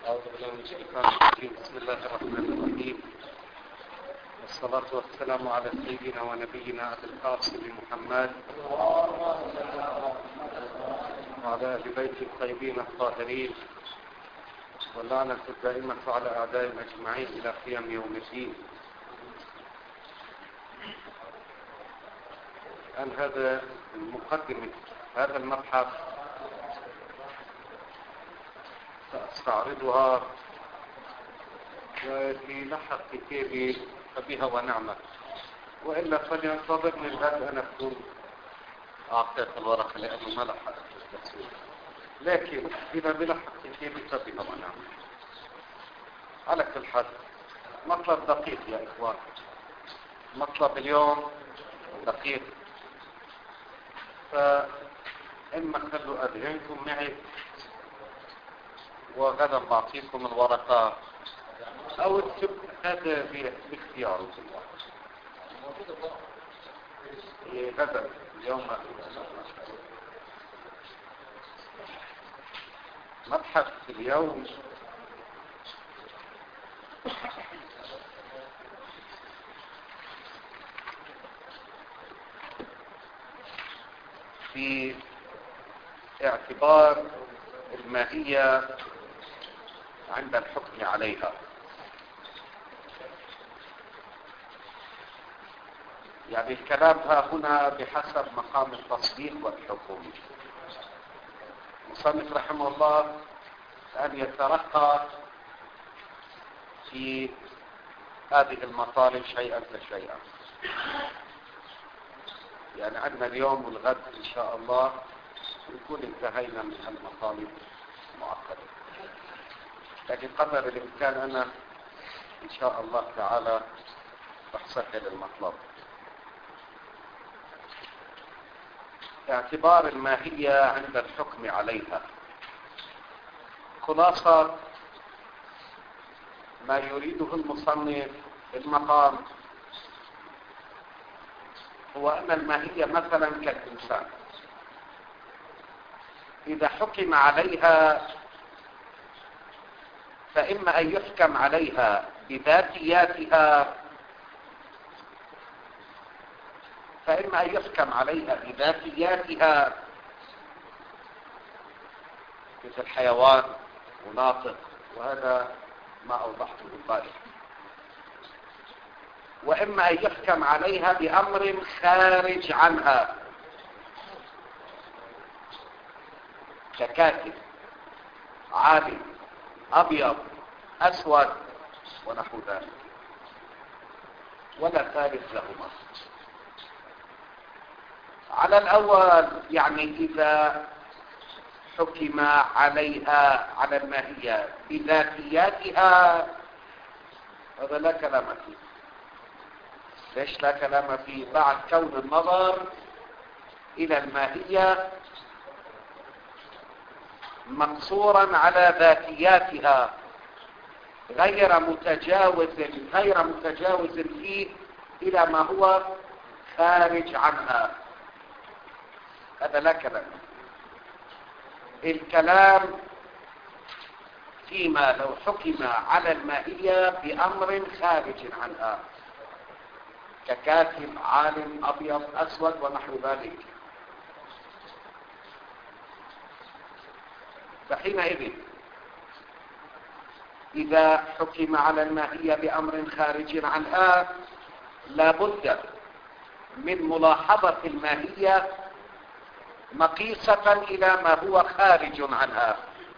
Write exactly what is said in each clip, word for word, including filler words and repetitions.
أعوذ بالله من الشيطان الرجيم. بسم الله الرحمن الرحيم، والصلاة والسلام على سيدنا ونبينا أبي القاسم محمد وعلى أهل بيته الطيبين الطاهرين، واللعنة الدائمة على أعدائهم أجمعين إلى قيام يوم الدين. الآن هذا المقدمة هذا المبحث سأستعرضها وفي لحق كتابي فبها ونعمة، وإلا فلينتظرني لغاية أن أكون أعطيت الورقة لأنه ما لحقت التفسير، لكن إذا بلحق كتابي فبها ونعمة. على كل حال مطلب دقيق يا إخوان، مطلب اليوم دقيق، فإما خلوا أذهنكم معي وغدا بعطيكم الورقة أو اكتب، هذا باختياركم. غدا اليوم مبحث اليوم في اعتبار الماهية عند الحكم عليها. يعني الكلام ها هنا بحسب مقام التصديق والحكم. المصنف رحمه الله أن يترقى في هذه المطالب شيئا فشيئا. يعني عندنا اليوم والغد إن شاء الله نكون انتهينا من المطالب المعقدة، لكن قدر الإمكان أنا إن شاء الله تعالى رح سهل المطلب. اعتبار الماهية عند الحكم عليها. خلاصة ما يريده المصنف في المقام هو أن الماهية مثلا كالإنسان، إذا حكم عليها فإما أن يحكم عليها بذاتياتها فإما أن يحكم عليها بذاتياتها مثل حيوان وناطق، وهذا ما أوضحته بالبارح، وإما أن يحكم عليها بأمر خارج عنها ككاتب، عالم، أبيض، أسود ونحو ذلك، ولا ثالث لهما. على الأول يعني إذا حكم عليها على الماهية بذاتياتها هذا لا كلام فيه. ليش لا كلام فيه؟ بعد كون النظر إلى الماهية مقصورا على ذاتياتها غير متجاوز غير متجاوز فيه إلى ما هو خارج عنها، هذا لا كلام. الكلام فيما لو حكم على الماهية بأمر خارج عنها ككاتب، عالم، أبيض، أسود ونحو ذلك، فحينئذ إذا حكم على الماهية بأمر خارج عنها لا بد من ملاحظة الماهية مقيسة إلى ما هو خارج عنها.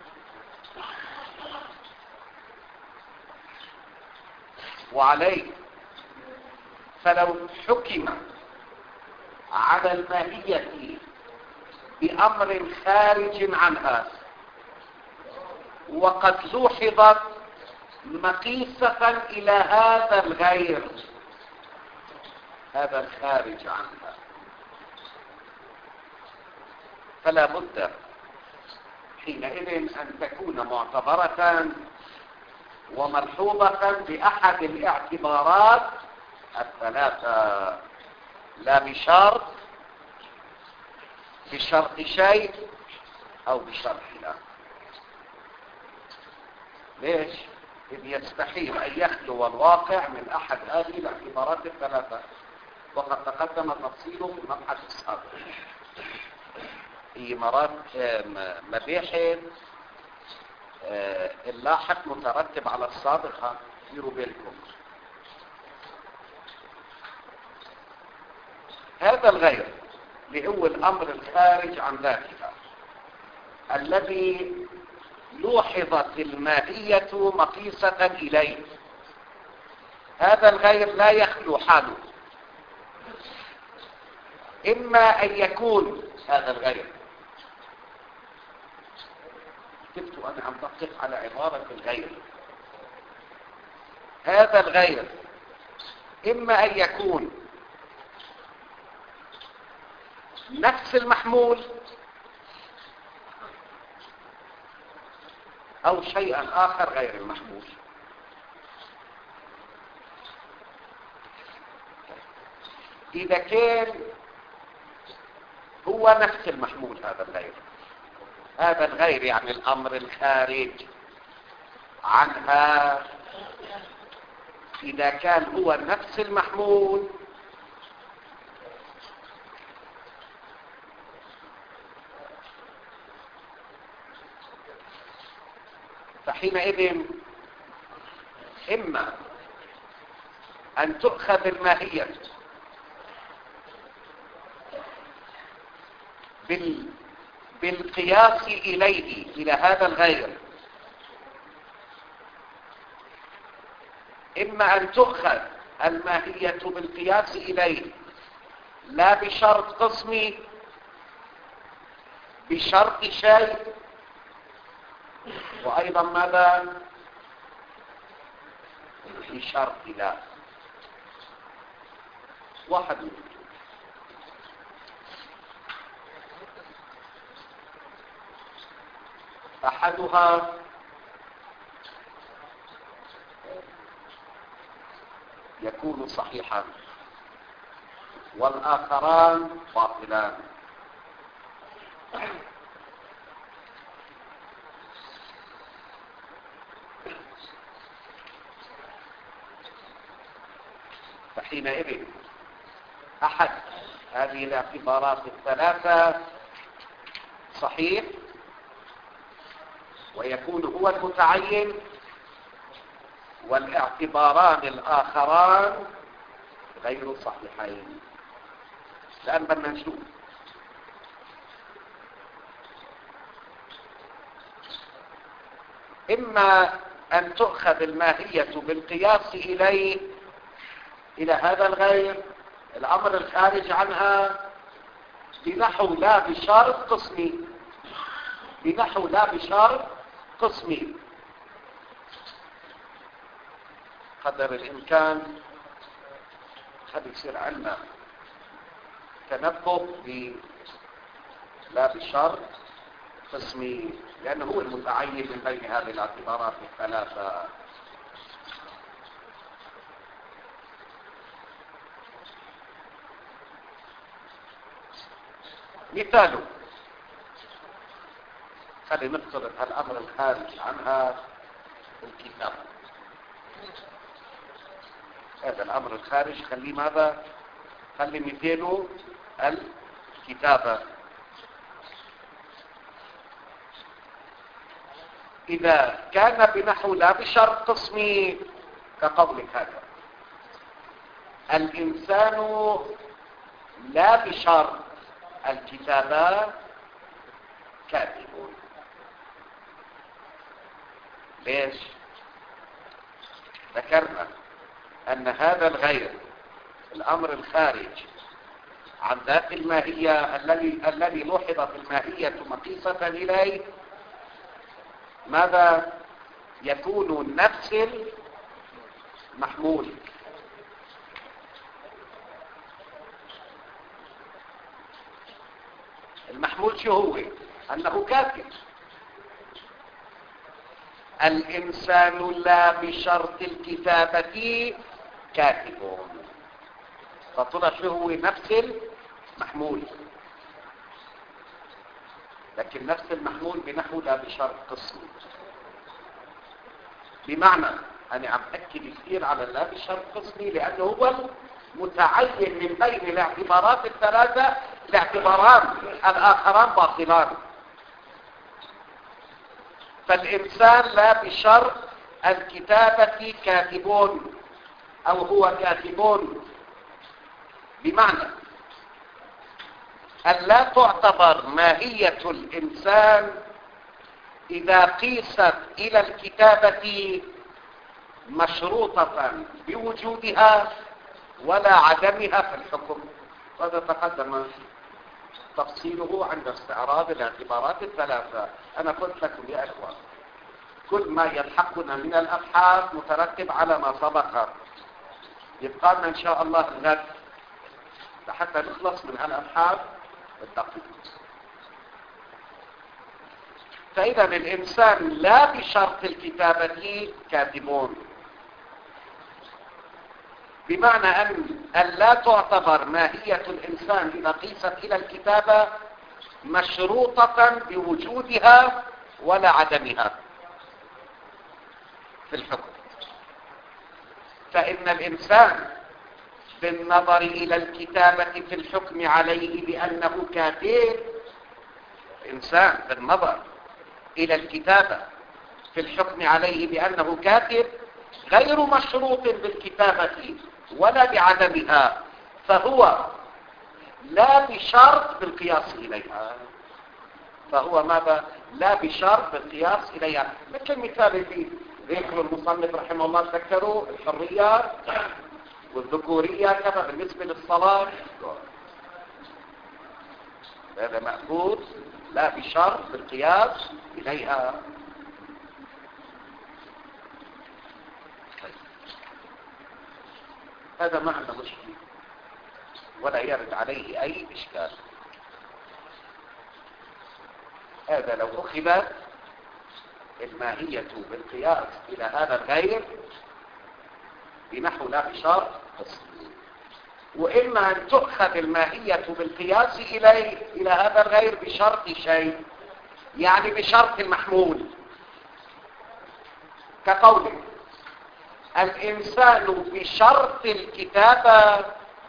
وعليه فلو حكم على الماهية بأمر خارج عنها وقد لوحظت مقيسة إلى هذا الغير، هذا الخارج عنها، فلا بد حينئذ أن تكون معتبرة وملحوظة بأحد الاعتبارات الثلاثة، لا بشرط بشرط شيء أو بشرط لا. ليش؟ إذ يستحيل أن يخلو الواقع من أحد هذه الاعتبارات الثلاثة، وقد تقدم تفصيله في المبحث السابق. هي مرات مبيحث اللاحق مترتب على السابقة، ديروا بالكم. هذا الغير اللي هو الأمر الخارج عن ذاتها الذي لوحظت الماهية مقيسة إليه، هذا الغير لا يخلو حاله. إما أن يكون هذا الغير، كنت أنا عم بقف على عبارة الغير، هذا الغير إما أن يكون نفس المحمول أو شيئا آخر غير المحمول. إذا كان هو نفس المحمول هذا الغير، هذا الغير يعني الأمر الخارج عنها، إذا كان هو نفس المحمول فحينئذ إما أن تؤخذ الماهية بال بالقياس إليه إلى هذا الغير، إما أن تؤخذ الماهية بالقياس إليه لا بشرط قسمي، بشرط شيء، وأيضا ماذا؟ بشرط لا. واحد منهم. أحدها يكون صحيحا والآخران باطلان. فحينئذ أحد هذه الاعتبارات الثلاثة صحيح ويكون هو المتعين، والاعتباران الآخران غير صحيحين. الآن بدنا نشوف إما أن تؤخذ الماهية بالقياس إليه إلى هذا الغير الأمر الخارج عنها بنحو لا بشرط قسمي، بنحو لا بشرط قسمي قدر الإمكان. هذا يصير عندنا تنبه ب لا بشرط قسمي، لأنه هو المتعين من بين هذه الاعتبارات الثلاثة. مثاله خلينا نفترض الأمر الخارج عنها الكتاب، هذا الأمر الخارج خليه ماذا؟ خلي مثاله الكتابة. إذا كان بنحو لا بشرط قسمي كقولك هذا الإنسان لا بشرط الكتابة كاتب. ليش؟ ذكرنا أن هذا الغير الأمر الخارج عن ذات الماهية الذي الذي لوحظت الماهية مقيسة إليه ماذا؟ يكون نفس المحمول. المحمول شو هو؟ أنه كاتب. الإنسان لا بشرط الكتابة كاتب، فطلع شو هو؟ نفس المحمول، لكن نفس المحمول بنحو لا بشرط قسمي. بمعنى أنا عم أكد كثير على لا بشرط قسمي لأنه هو متعين من بين الاعتبارات الثلاثة لاعتباران الآخران باطلان. فالإنسان لا بشرط الكتابة كاتبون أو هو كاتبون، بمعنى أن لا تعتبر ماهية الإنسان إذا قيست إلى الكتابة مشروطة بوجودها ولا عدمها في الحكم. هذا تقدم تفصيله عند استعراض الاعتبارات الثلاثة. أنا قلت لكم يا أخوان كل ما يلحقنا من الأبحاث مترتب على ما سبق. يبقى لنا إن شاء الله الغد لحتى نخلص من هالأبحاث الدقيقة. فإذا الإنسان لا بشرط الكتابة كاتبون، بمعنى أن أن لا تعتبر ماهية الإنسان إذا قيست إلى الكتابة مشروطة بوجودها ولا عدمها في الحكم. فإن الإنسان بالنظر إلى الكتابة في الحكم عليه بأنه كاتب، الإنسان بالنظر إلى الكتابة في الحكم عليه بأنه كاتب غير مشروط بالكتابة ولا بعدمها، فهو لا بشرط بالقياس إليها. فهو ماذا؟ لا بشرط بالقياس إليها. مثل المثال اللي ذكر المصنف رحمه الله، ذكروا الحرية والذكورية كما بالنسبة للصلاة. هذا مأخوذ لا بشرط بالقياس إليها. هذا معنى مشكل ولا يرد عليه أي إشكال. هذا لو أخذت الماهية بالقياس إلى هذا الغير بنحو لا بشرط، وإما أن تؤخذ الماهية بالقياس إليه إلى هذا الغير بشرط شيء، يعني بشرط المحمول، كقوله الإنسان بشرط الكتابة،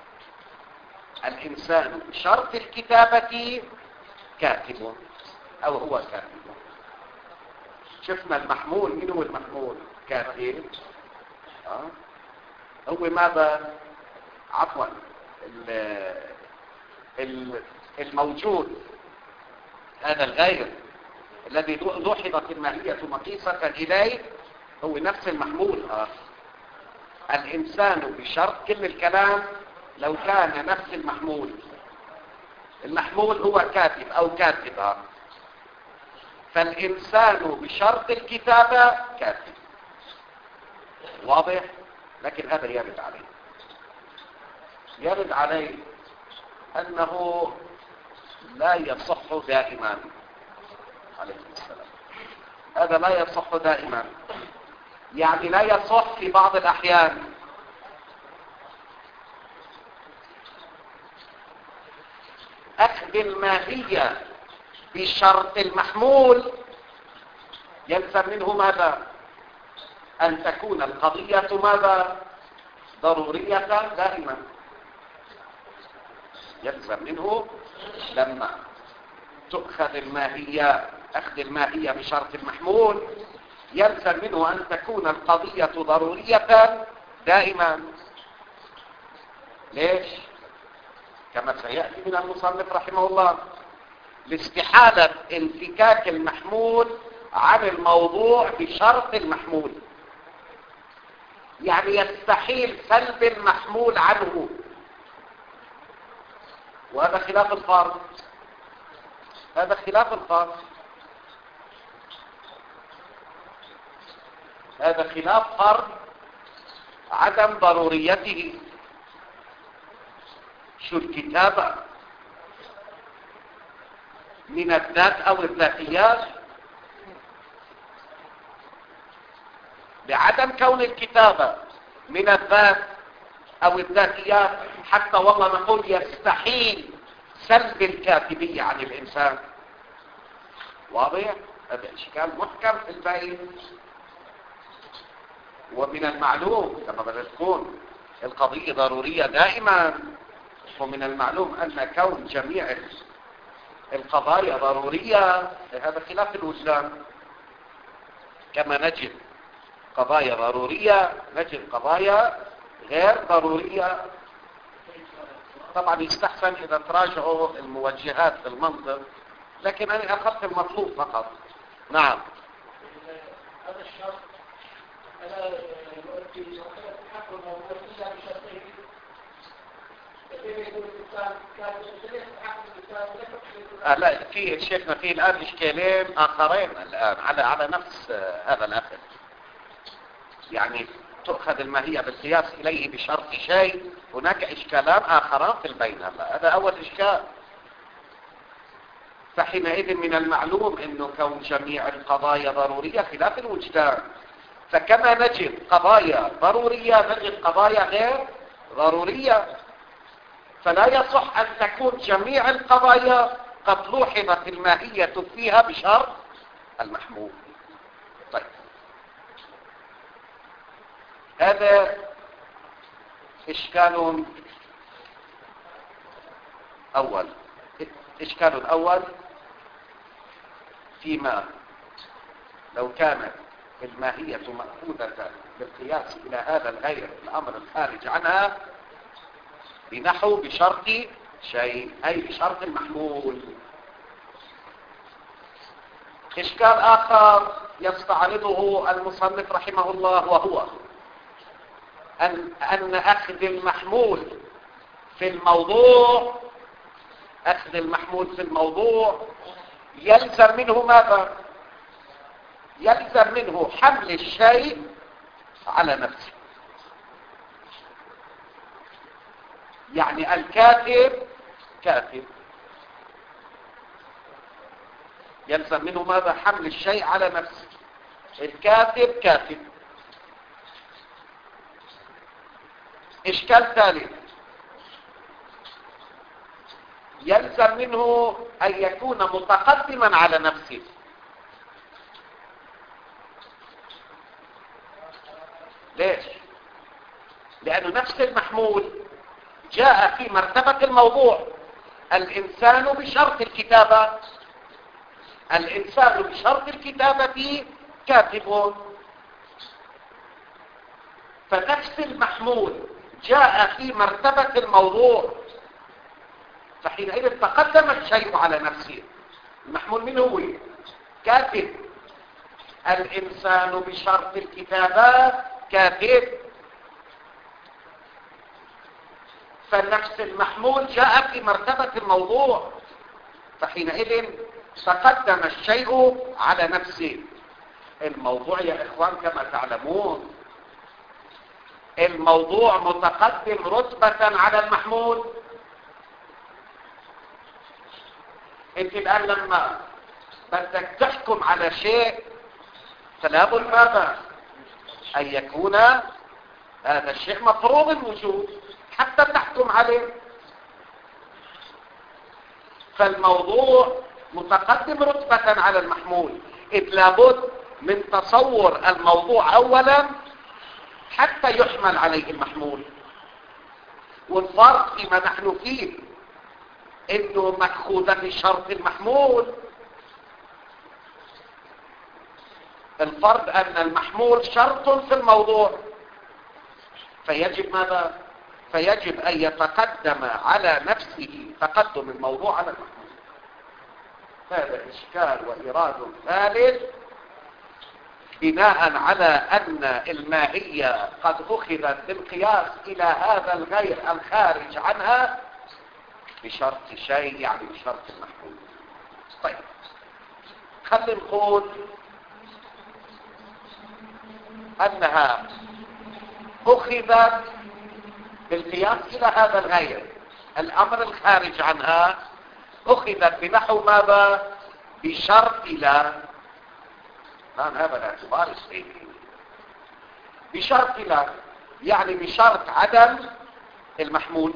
الإنسان بشرط الكتابة كاتب أو هو كاتب. شفنا المحمول، من هو المحمول؟ كاتب. أه؟ هو ماذا؟ عفوا الموجود، هذا الغير الذي لوحظت الماهية مقيسة إليه هو نفس المحمول. آه. الإنسان بشرط، كل الكلام لو كان نفس المحمول، المحمول هو كاتب أو كاتبة، فالإنسان بشرط الكتابة كاتب. واضح؟ لكن هذا يرد عليه يرد عليه أنه لا يصح دائما عليه السلام. هذا لا يصح دائما، يعني لا يصح في بعض الأحيان. أخذ الماهية بشرط المحمول يلزم منه ماذا؟ أن تكون القضية ماذا؟ ضرورية دائما. يلزم منه لما تؤخذ الماهية، أخذ الماهية بشرط المحمول يلزم منه أن تكون القضية ضرورية دائما. ليش؟ كما سيأتي من المصنف رحمه الله، لاستحالة انفكاك المحمول عن الموضوع بشرط المحمول، يعني يستحيل سلب المحمول عنه، وهذا خلاف الفرض. هذا خلاف الفرض هذا خلاف فرض عدم ضروريته. شو الكتابة؟ من الذات أو الذاتيات؟ بعدم كون الكتابة من الذات أو الذاتيات حتى والله نقول يستحيل سلب الكاتبية عن الإنسان. واضح؟ هذا إشكال محكم في البين. ومن المعلوم لما بدها تكون القضية ضرورية دائما، ومن المعلوم أن كون جميع القضايا ضرورية هذا خلاف الوجدان. كما نجد قضايا ضرورية نجد قضايا غير ضرورية. طبعا يستحسن إذا تراجعوا الموجهات في المنطق، لكن أنا أخذت المطلوب فقط. نعم. هذا الشرط أنا يؤدي إلى تحكم موضوع الإنسان بشرطين. آه لا، في شيخنا في الآن إشكالين آخرين الآن على على نفس آه هذا الأخذ. يعني تؤخذ الماهية بالقياس إليه بشرط شيء، هناك إشكالان آخران في البين. هذا هذا أول إشكال. فحينئذ من المعلوم أنه كون جميع القضايا ضرورية خلاف الوجدان. فكما نجد قضايا ضرورية نجد قضايا غير ضرورية. فلا يصح أن تكون جميع القضايا قد لوحظت الماهية فيها بشرط المحمول. طيب، هذا إشكال أول. إشكال الأول فيما لو كانت الماهية مأخوذة بالقياس إلى هذا الغير الأمر الخارج عنها بنحو بشرط شيء، أي بشرط المحمول. إشكال آخر يستعرضه المصنف رحمه الله، وهو أن, أن أخذ المحمول في الموضوع أخذ المحمول في الموضوع يلزم منه ماذا؟ يلزم منه حمل الشيء على نفسه. يعني الكاتب كاتب يلزم منه ماذا؟ حمل الشيء على نفسه. الكاتب كاتب. إشكال ثالث، يلزم منه أن يكون متقدما على نفسه. ليش؟ لأنه نفس المحمول جاء في مرتبة الموضوع. الإنسان بشرط الكتابة الإنسان بشرط الكتابة كاتب. فنفس المحمول جاء في مرتبة الموضوع، فحينئذ تقدم الشيء على نفسه. المحمول من هو؟ كاتب. الإنسان بشرط الكتابة كاتب. فنفس المحمول جاء في مرتبة الموضوع، فحينئذ تقدم الشيء على نفسه. الموضوع يا إخوان كما تعلمون الموضوع متقدم رتبة على المحمول. انت الآن لما بدك تحكم على شيء فلا بد ماذا؟ أن يكون هذا الشيء مفروض الوجود حتى تحكم عليه. فالموضوع متقدم رتبة على المحمول، إذ لابد من تصور الموضوع أولا حتى يحمل عليه المحمول. والفرق فيما نحن فيه إنه مأخوذ بشرط المحمول. الفرق أن المحمول شرط في الموضوع، فيجب ماذا؟ فيجب أن يتقدم على نفسه تقدم الموضوع على المحمول. هذا إشكال وإيراد ثالث بناء على أن الماهية قد أخذت بالقياس إلى هذا الغير الخارج عنها بشرط شيء، يعني بشرط المحمول. طيب، خلينا نقول أنها أخذت بالقياس إلى هذا الغير الأمر الخارج عنها، أخذت بنحو ماذا؟ بشرط لا. الآن هذا الاعتبار السيدي بشرط لا، يعني بشرط عدم المحمول.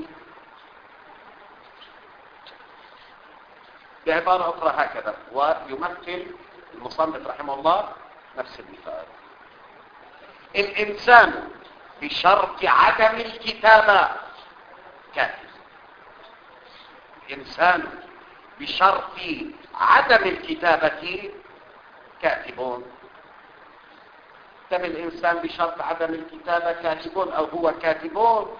بعبارة أخرى هكذا، ويمثل المصنف رحمه الله نفس المثال. الإنسان بشرط عدم الكتابة كاتب. الإنسان بشرط عدم الكتابة كاتبون. كم الإنسان بشرط عدم الكتابة كاتبون أو هو كاتبون؟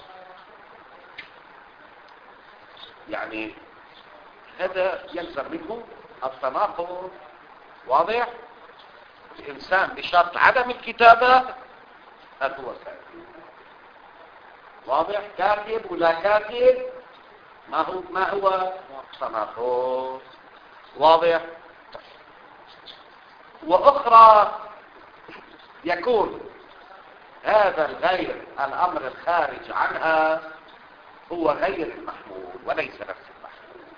يعني هذا يلزم منه التناقض. واضح؟ الإنسان بشرط عدم الكتابة هل هو كاتب؟ واضح؟ كاتب ولا كاتب؟ ما هو ما هو تناقض. واضح؟ وأخرى يكون هذا الغير الأمر الخارج عنها هو غير المحمول وليس نفس المحمول.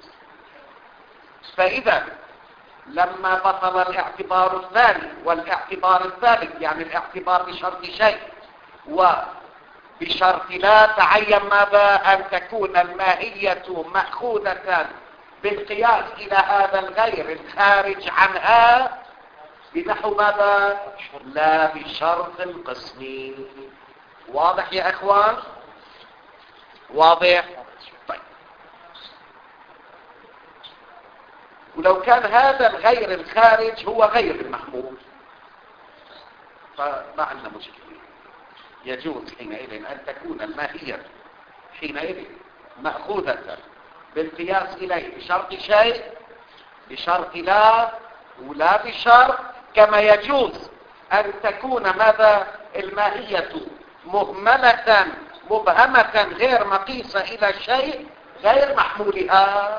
فإذا لما بطل الاعتبار الثاني والاعتبار الثالث، يعني الاعتبار بشرط شيء وبشرط لا، تعين ماذا؟ أن تكون الماهية مأخوذة بالقياس إلى هذا الغير الخارج عنها بنحو ماذا؟ لا بشرط القسم. واضح يا اخوان؟ واضح؟ طيب، ولو كان هذا الغير الخارج هو غير المحمول فما عندنا مشكلة. يجوز حينئذ أن تكون الماهية حينئذ مأخوذة بالقياس إليه بشرط شيء بشرط لا، ولا بشرط، كما يجوز أن تكون ماذا؟ الماهية مهملة مبهمة غير مقيسة إلى شيء غير محمولها،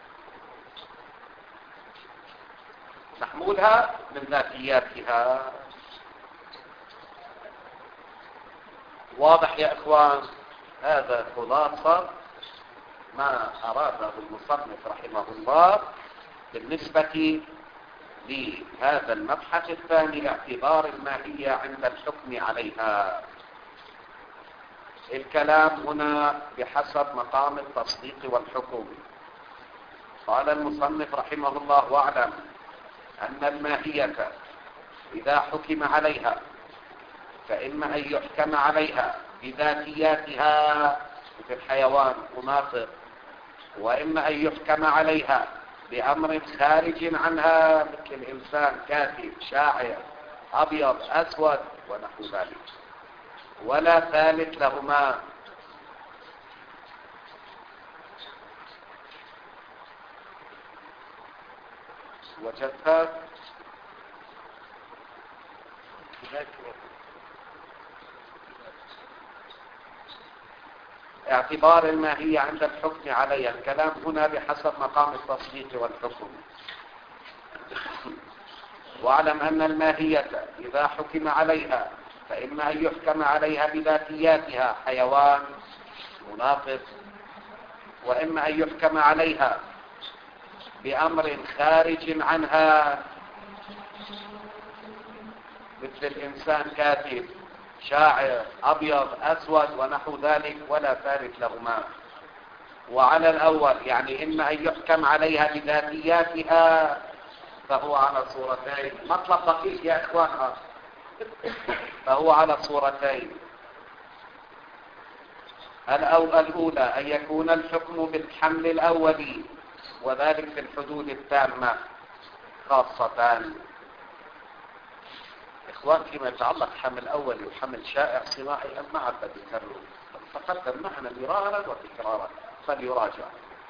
محمولها من ذاتياتها. واضح يا إخوان؟ هذا خلاصة ما أراده المصنف رحمه الله بالنسبة لهذا المبحث الثاني، اعتبار الماهية عند الحكم عليها. الكلام هنا بحسب مقام التصديق والحكم. قال المصنف رحمه الله: واعلم أن الماهية إذا حكم عليها فإما أن يحكم عليها بذاتياتها مثل الحيوان مناطق، وإما أن يحكم عليها بأمر خارج عنها مثل الإنسان كاتب شاعر أبيض أسود ونحو ذلك، ولا ثالث لهما. وجدت اعتبار الماهية عند الحكم عليها. الكلام هنا بحسب مقام التصديق والحكم. واعلم أن الماهية إذا حكم عليها فإما أن يحكم عليها بذاتياتها حيوان مناطق، وإما أن يحكم عليها بأمر خارج عنها مثل الإنسان كاتب شاعر أبيض أسود ونحو ذلك، ولا ثالث لهما. وعلى الأول يعني إما أن يحكم عليها بذاتياتها فهو على صورتين. مطلب دقيق يا إخوان، فهو على صورتين. الأولى أن يكون الحكم بالحمل الأولي وذلك في الحدود التامة خاصة. إخوان، فيما يتعلق حمل أولي وحمل شائع صناعي ما عاد بذكره، تقدم معنا مرارا وتكرارا فليراجع.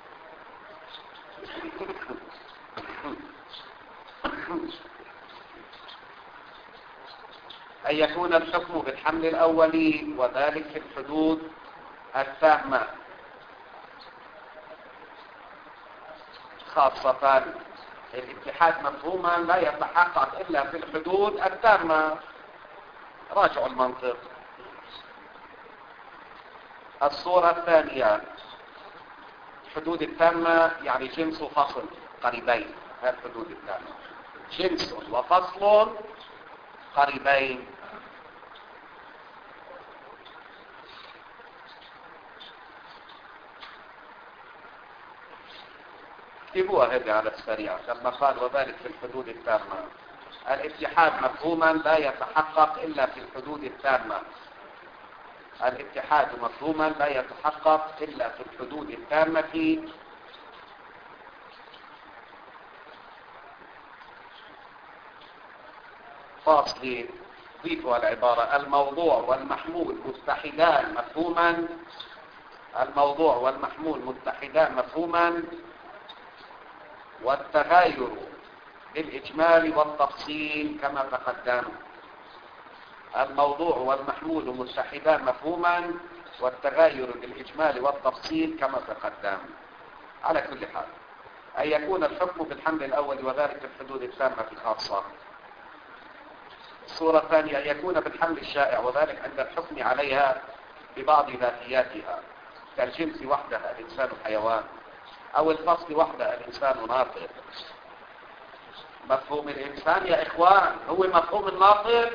أن يكون الحكم بالحمل الأولي وذلك في الحدود التامة خاصة. الاتحاد مفهوما لا يتحقق إلا في الحدود التامة. راجعوا المنطق. الصورة الثانية الحدود التامة يعني جنس وفصل قريبين. هذه الحدود التامة جنس وفصل قريبين. اكتبوها هذه على السريع لما قال وذلك في الحدود التامة. الاتحاد مفهوما لا يتحقق إلا في الحدود التامة. الاتحاد مفهوما لا يتحقق إلا في الحدود التامة فاصل. ضيفوا العبارة: الموضوع والمحمول متحدان مفهوما. الموضوع والمحمول متحدان مفهوما، والتغاير بالإجمال والتفصيل كما تقدم. الموضوع والمحمول متحدان مفهوما، والتغاير بالإجمال والتفصيل كما تقدم. على كل حال، أن يكون الحكم بالحمل الأول وذلك في الحدود التامة الخاصة. الصورة الثانية: أن يكون بالحمل الشائع وذلك عند الحكم عليها ببعض ذاتياتها، كالجنس وحده الإنسان حيوان، أو الفصل وحده الإنسان ناطق. مفهوم الإنسان يا إخوان هو مفهوم الناطق.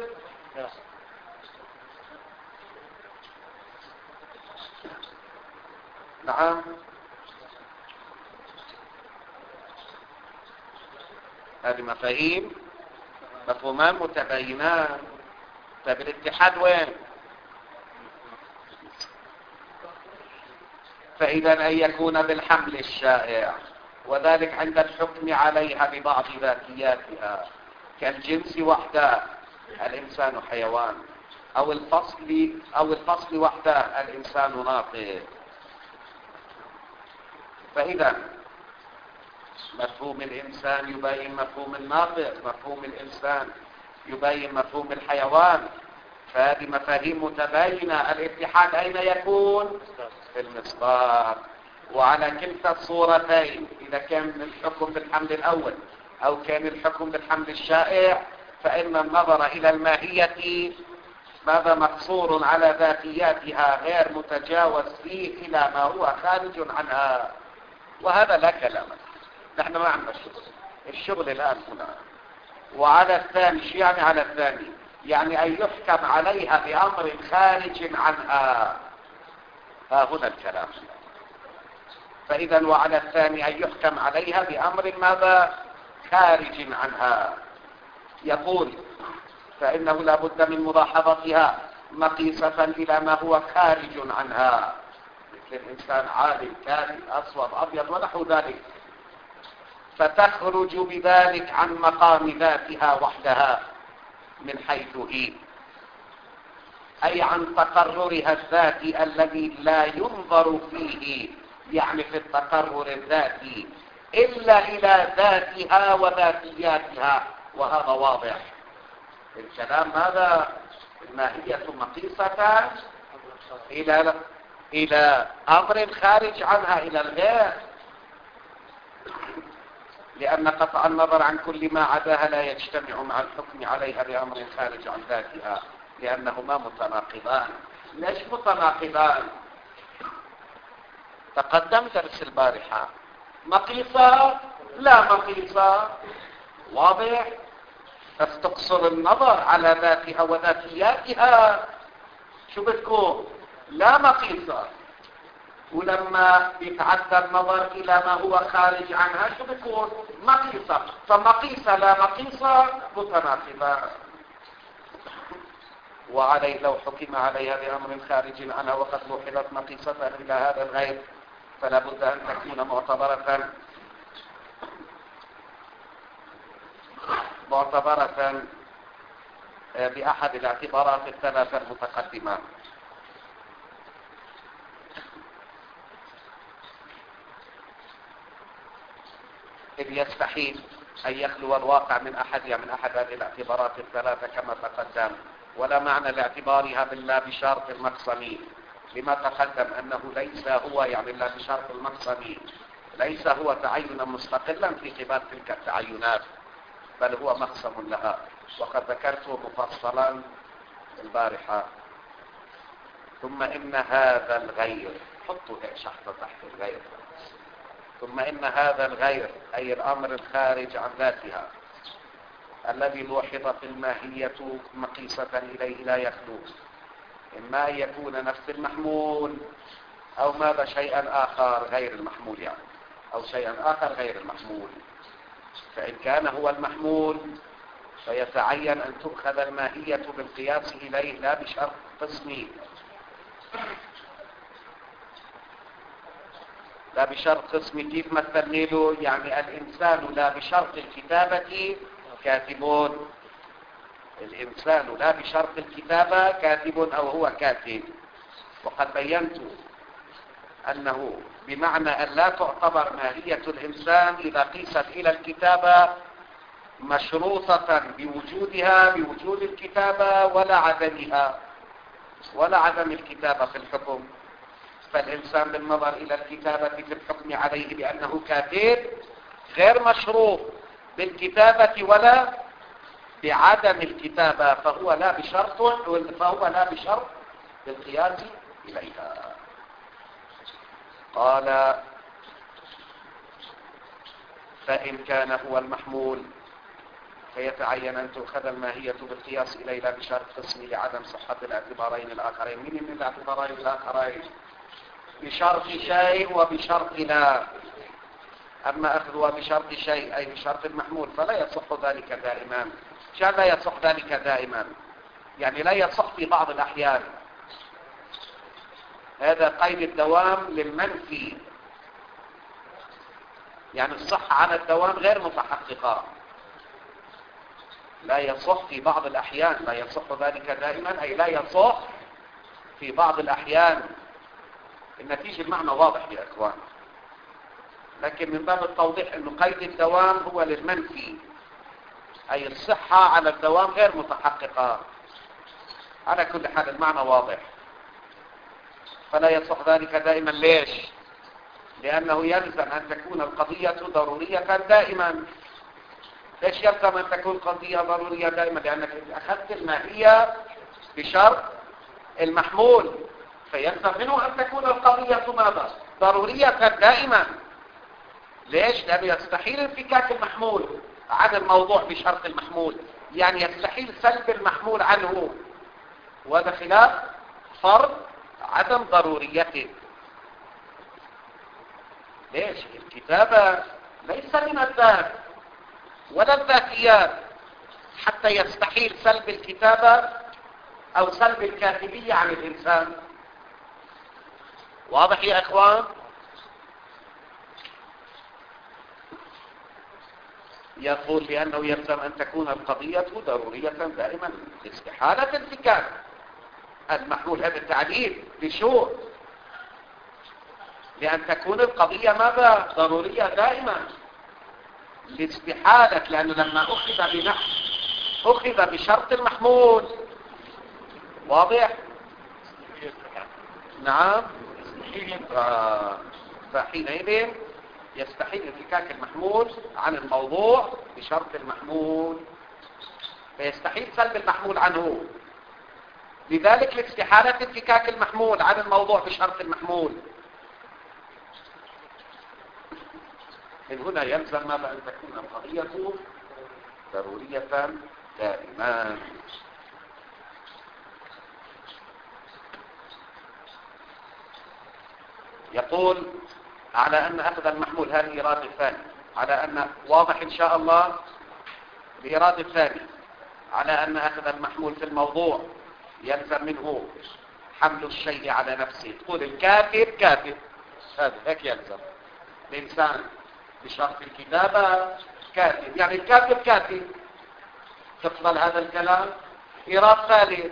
نعم، هذه مفاهيم، مفهومان متباينان. طيب الاتحاد وين؟ فإذا أن يكون بالحمل الشائع وذلك عند الحكم عليها ببعض ذاتياتها، كالجنس وحده الإنسان حيوان، أو الفصل أو الفصل وحده الإنسان ناطق. فإذا مفهوم الإنسان يبين مفهوم الناطق، مفهوم الإنسان يبين مفهوم الحيوان، فهذه مفاهيم متباينة. الاتحاد أين يكون؟ في المصداق. وعلى كلتا الصورتين، إذا كان الحكم بالحمل الأول أو كان الحكم بالحمل الشائع، فإن النظر إلى الماهية ماذا مقصور على ذاتياتها غير متجاوز فيه إلى ما هو خارج عنها. وهذا لا كلام، نحن ما عندنا شغل. الشغل الآن هنا. وعلى الثاني، شو يعني على الثاني؟ يعني أن يحكم عليها بأمر خارج عنها. ها هنا الكلام. فإذا وعلى الثاني أن يحكم عليها بأمر ماذا؟ خارج عنها. يقول: فإنه لا بد من ملاحظتها مقيسة إلى ما هو خارج عنها، مثل الإنسان عالم كامل أسود أبيض ونحو ذلك، فتخرج بذلك عن مقام ذاتها وحدها من حيث هي، أي عن تقررها الذاتي الذي لا ينظر فيه، يعني في التقرر الذاتي، إلا إلى ذاتها وذاتياتها. وهذا واضح الكلام. هذا الماهية مقيسة إلى إلى أمر خارج عنها، إلى الغير، لأن قطع النظر عن كل ما عداها لا يجتمع مع الحكم عليها بأمر خارج عن ذاتها، لأنهما متناقضان. ليش متناقضان؟ تقدم درس البارحة. مقيسة لا مقيسة، واضح. بس تقصر النظر على ذاتها وذاتياتها، شو بتكون؟ لا مقيسة. ولما يتعدى النظر إلى ما هو خارج عنها شو بتكون؟ مقيسة. فمقيسة لا مقيسة متناقضة. وعليه لو حكم عليها بأمر خارج عنها وقد لوحظت مقيستها إلى هذا الغير، فلا بد أن تكون معتبرة معتبرة بأحد الاعتبارات الثلاثة المتقدمة. إذ يستحيل أن يخلو الواقع من أحد من أحد هذه الاعتبارات الثلاثة كما تقدم، ولا معنى لاعتبارها بالله بشرط المقسمي، لما تقدم أنه ليس هو، يعني الله بشرط المقسمي ليس هو تعينا مستقلا في قبال تلك التعينات، بل هو مقسم لها، وقد ذكرته مفصلا البارحة. ثم إن هذا الغير، حطوا شحطة تحت الغير، ثم إن هذا الغير أي الأمر الخارج عن ذاتها الذي لوحظت الماهية مقيسة إليه لا يخلو إما أن يكون نفس المحمول أو ماذا شيئا آخر غير المحمول، يعني أو شيئا آخر غير المحمول. فإن كان هو المحمول فيتعين أن تؤخذ الماهية بالقياس إليه لا بشرط قسمي، لا بشرط قسمي. كيف مثلنا له؟ يعني الإنسان لا بشرط الكتابة كاتبون، الإنسان لا بشرط الكتابة كاتب أو هو كاتب. وقد بينت أنه بمعنى أن لا تعتبر ماهية الإنسان إذا قيست إلى الكتابة مشروطة بوجودها بوجود الكتابة ولا عدمها، ولا عدم الكتابة في الحكم. فالإنسان بالنظر إلى الكتابة في الحكم عليه بأنه كاتب غير مشروط بالكتابة ولا بعدم الكتابة، فهو لا بشرط فهو لا بشرط بالقياس إليها. قال فإن كان هو المحمول فيتعين أن تؤخذ الماهية بالقياس إليه لا بشرط قسمي لعدم صحة الاعتبارين الآخرين. من من الاعتبارين الآخرين؟ بشرط شيء وبشرط لا. أما أخذها بشرط شيء أي بشرط المحمول فلا يصح ذلك دائما. شان لا يصح ذلك دائما؟ يعني لا يصح في بعض الأحيان. هذا قيد الدوام للمنفي، يعني الصحة على الدوام غير متحققة. لا يصح في بعض الأحيان، لا يصح ذلك دائما أي لا يصح في بعض الأحيان. النتيجة المعنى واضح يا أخوان، لكن من باب التوضيح أنه قيد الدوام هو للمنفي، أي الصحة على الدوام غير متحققة. على كل حال المعنى واضح. فلا يصح ذلك دائما. ليش؟ لأنه يلزم أن تكون القضية ضرورية دائما. ليش يلزم أن تكون قضية ضرورية دائما؟ لأنك أخذت الماهية بشرط المحمول، فيلزم منه أن تكون القضية ماذا؟ ضرورية دائما. ليش؟ لأنه يستحيل انفكاك المحمول عن الموضوع بشرط المحمول، يعني يستحيل سلب المحمول عنه، وهذا خلاف فرض عدم ضروريته. ليش؟ الكتابة ليس من الذات ولا الذاتيات حتى يستحيل سلب الكتابة أو سلب الكاتبية عن الإنسان. واضح يا إخوان؟ يقول لأنه يلزم أن تكون القضية ضرورية دائما لاستحالة انفكاك المحمول. هذا التعليل بشروط، لأن تكون القضية ماذا؟ ضرورية دائما لاستحالة، لأنه لما أخذ بنحو أخذ بشرط المحمول. واضح؟ نعم. آه. فحينئذ يستحيل انفكاك المحمول عن الموضوع بشرط المحمول، فيستحيل سلب المحمول عنه. لذلك لاستحالة انفكاك المحمول عن الموضوع بشرط المحمول. من هنا يلزم ماذا؟ أن تكون القضية ضرورية دائما. يقول على أن أخذ المحمول، هذه الإرادة الثانية، على أن واضح إن شاء الله الإرادة الثانية، على أن أخذ المحمول في الموضوع يلزم منه حمل الشيء على نفسه. تقول الكاتب كاتب، هذا هيك يلزم. الإنسان بشرط الكتابة كاتب، يعني الكاتب كاتب. تقبل هذا الكلام؟ إرادة ثالث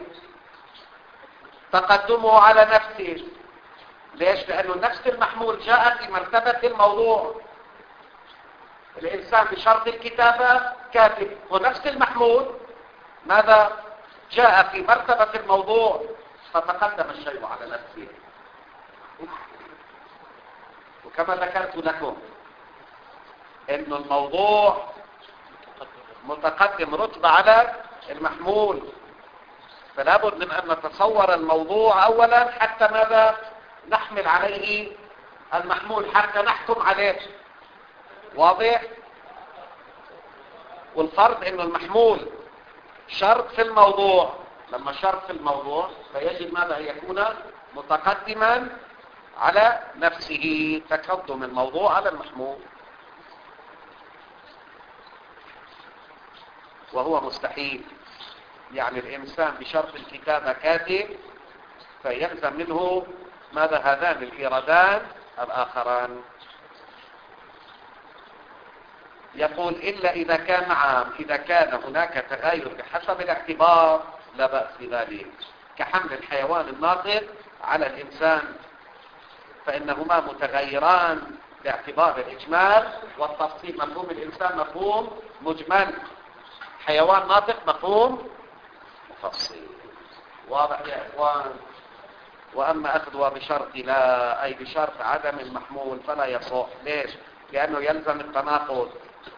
تقدمه على نفسه. ليش؟ لأنه نفس المحمول جاء في مرتبة الموضوع. الإنسان بشرط الكتابة كاتب، ونفس المحمول ماذا؟ جاء في مرتبة الموضوع، فتقدم الشيء على نفسه. وكما ذكرت لكم إن الموضوع متقدم رتبة على المحمول، فلا بد من أن نتصور الموضوع أولا حتى ماذا؟ نحمل عليه المحمول، حتى نحكم عليه. واضح؟ والفرض إنه المحمول شرط في الموضوع. لما شرط في الموضوع فيجب ماذا؟ يكون متقدما على نفسه، تقدم الموضوع على المحمول. وهو مستحيل. يعني الإنسان بشرط الكتابة كاتب، فيلزم منه ماذا؟ هذان الإيرادان الآخران. يقول إلا إذا كان عام، إذا كان هناك تغير بحسب الاعتبار لا بأس بذلك، كحمل الحيوان الناطق على الإنسان، فإنهما متغيران باعتبار الإجمال والتفصيل. مفهوم الإنسان مفهوم مجمل، حيوان ناطق مفهوم مفصل. واضح يا إخوان؟ وأما أخذها بشرط لا، أي بشرط عدم المحمول، فلا يصح. ليش؟ لأنه يلزم التناقض.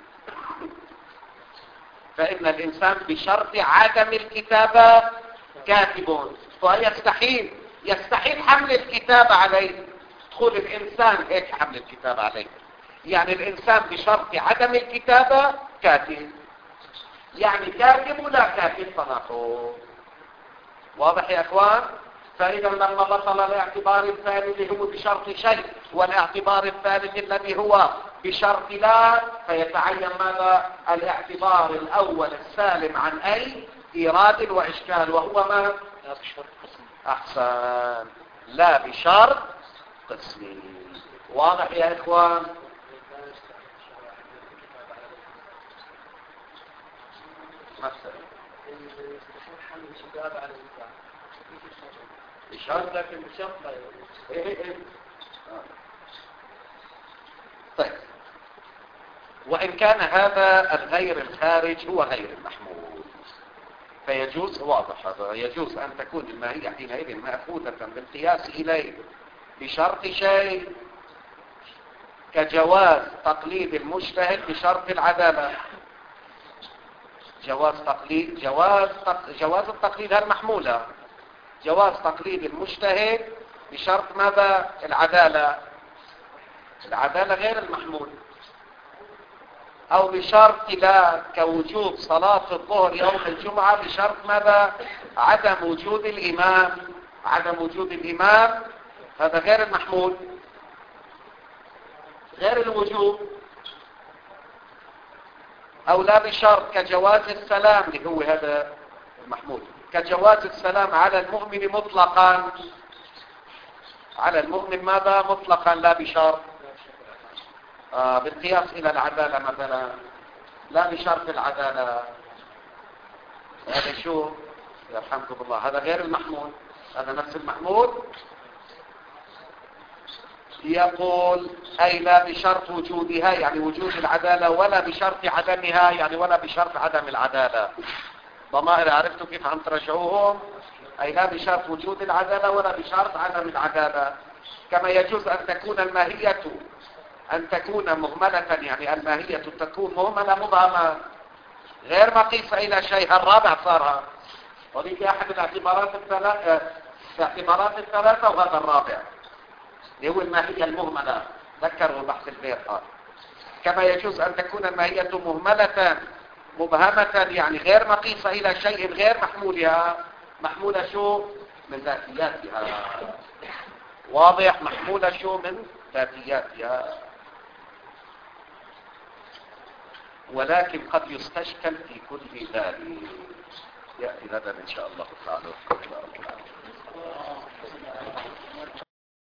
فإن الإنسان بشرط عدم الكتابة كاتب، فيستحيل يستحيل حمل الكتابة عليه. دخول الإنسان هيك حمل الكتابة عليه، يعني الإنسان بشرط عدم الكتابة كاتب، يعني كاتب ولا كاتب تناقض. واضح يا أخوان؟ فإذا لما بطل الاعتبار الثاني اللي هو بشرط شيء والاعتبار الثالث الذي هو بشرط لا، فيتعين ماذا؟ الاعتبار الأول السالم عن أي إيراد وإشكال، وهو ما؟ لا بشرط قسمي. أحسن، لا بشرط قسمي. واضح يا إخوان؟ مثلا بشرط، لكن بشرط لا إيه إيه. طيب، وإن كان هذا الغير الخارج هو غير المحمول فيجوز، واضح هذا، يجوز أن تكون الماهية حينئذ مأخوذة بالقياس إليه بشرط شيء، كجواز تقليد المجتهد بشرط العدالة. جواز تقليد جواز تق... جواز التقليد المحمولة، جواز تقليد المجتهد بشرط ماذا؟ العدالة. العدالة غير المحمول. أو بشرط لا، كوجوب صلاة الظهر يوم الجمعة بشرط ماذا؟ عدم وجود الإمام. عدم وجود الإمام هذا غير المحمول، غير الوجوب. أو لا بشرط كجواز السلام اللي هو هذا المحمول، كجواز السلام على المؤمن مطلقا. على المؤمن ماذا؟ مطلقا، لا بشرط. آه بالقياس إلى العدالة مثلا، لا بشرط العدالة. هذا شو؟ يرحمكم الله، هذا غير المحمول، هذا نفس المحمول. يقول أي لا بشرط وجودها، يعني وجود العدالة، ولا بشرط عدمها، يعني ولا بشرط عدم العدالة. ضمائر عرفتوا كيف عم ترجعوهم؟ أي لا بشرط وجود العدالة ولا بشرط عدم العدالة. كما يجوز أن تكون الماهية أن تكون مهملة، يعني الماهية تكون مهملة مبهمة غير مقيسة إلى شيء. الرابع صارها، ودي في أحد الاعتبارات الثلاثة، الاعتبارات الثلاثة، وهذا الرابع اللي هو الماهية المهملة. ذكروا بحث البيضاء. كما يجوز أن تكون الماهية مهملة مبهمة، يعني غير مقيسة إلى شيء غير محمولها. محمولة شو؟ من ذاتياتها. واضح؟ محمولة شو؟ من ذاتياتها. ولكن قد يستشكل في كل ذلك. يأتي هذا إن شاء الله تعالى.